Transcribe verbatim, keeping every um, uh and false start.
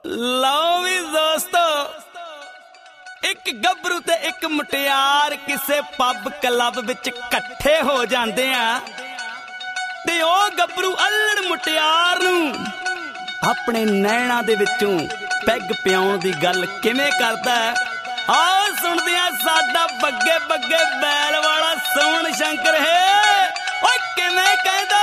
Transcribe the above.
ਲਓ ਵੀ ਦੋਸਤੋ, ਇੱਕ ਗੱਭਰੂ ਤੇ ਇੱਕ ਮੁਟਿਆਰ ਕਿਸੇ ਪੱਬ ਕਲੱਬ ਵਿੱਚ ਇਕੱਠੇ ਹੋ ਜਾਂਦੇ ਆ ਤੇ ਉਹ ਗੱਭਰੂ ਅਲੜ ਮੁਟਿਆਰ ਨੂੰ ਆਪਣੇ ਨੈਣਾਂ ਦੇ ਵਿੱਚੋਂ ਪੈਗ ਪਿਆਉਣ ਦੀ ਗੱਲ ਕਿਵੇਂ ਕਰਦਾ ਹੈ, ਆਓ ਸੁਣਦੇ ਆ ਸਾਡਾ ਬੱਗੇ ਬੱਗੇ ਬੈਲ ਵਾਲਾ ਸੋਹਣ ਸ਼ੰਕਰ ਹੈ ਓਏ ਕਿਵੇਂ ਕਹਿੰਦਾ।